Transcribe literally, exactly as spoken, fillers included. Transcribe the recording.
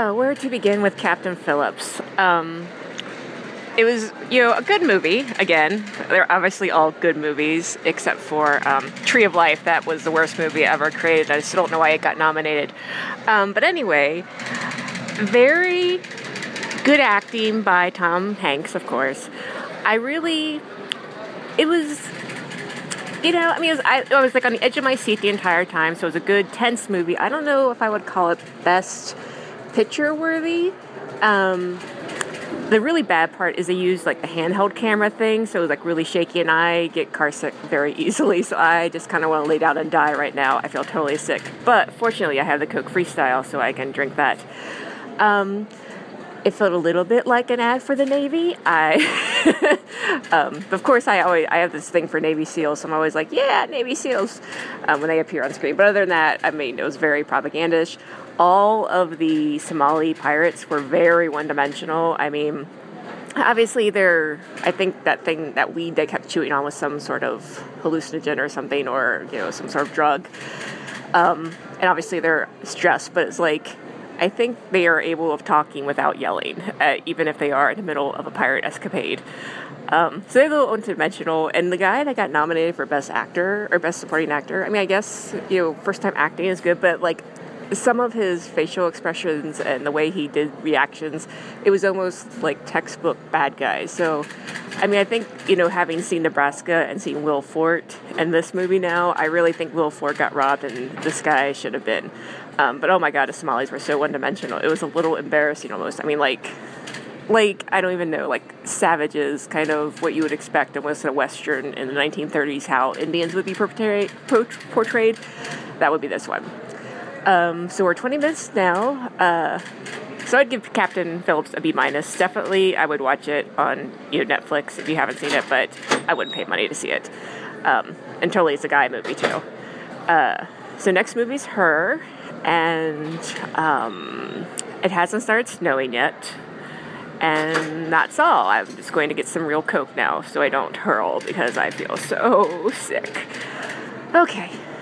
Uh, where to begin with Captain Phillips? Um, it was, you know, a good movie. Again, they're obviously all good movies, except for um, Tree of Life. That was the worst movie ever created. I still don't know why it got nominated. Um, but anyway, very good acting by Tom Hanks, of course. I really, it was, you know, I mean, it was, I, I was like on the edge of my seat the entire time, so it was a good, tense movie. I don't know if I would call it best picture worthy. Um, the really bad part is they used like the handheld camera thing, so it was like really shaky, and I get car sick very easily, so I just kind of want to lay down and die right now. I feel totally sick. But fortunately, I have the Coke Freestyle, so I can drink that. Um, It felt a little bit like an ad for the Navy. I, um, of course, I always I have this thing for Navy SEALs, so I'm always like, yeah, Navy SEALs, um, when they appear on screen. But other than that, I mean, it was very propagandish. All of the Somali pirates were very one-dimensional. I mean, obviously, they're, I think that thing, that weed they kept chewing on was some sort of hallucinogen or something, or, you know, some sort of drug. Um, and obviously, they're stressed, but it's like, I think they are able of talking without yelling, uh, even if they are in the middle of a pirate escapade. Um, so they're a little one-dimensional, and the guy that got nominated for Best Actor, or Best Supporting Actor, I mean, I guess, you know, first-time acting is good, but, like, some of his facial expressions and the way he did reactions, it was almost like textbook bad guys. So, I mean, I think, you know, having seen Nebraska and seen Will Forte in this movie now, I really think Will Forte got robbed and this guy should have been. Um, but oh my god, the Somalis were so one-dimensional. It was a little embarrassing almost. I mean, like, like, I don't even know, like, savages, kind of what you would expect almost in a Western in the nineteen thirties, how Indians would be portrayed. portrayed. That would be this one. Um, so we're twenty minutes now. Uh, so I'd give Captain Phillips a B minus. Definitely, I would watch it on, you know, Netflix if you haven't seen it, but I wouldn't pay money to see it. Um, and totally, it's a guy movie too. Uh, so next movie's Her, and um, it hasn't started snowing yet. And that's all. I'm just going to get some real Coke now, so I don't hurl because I feel so sick. Okay.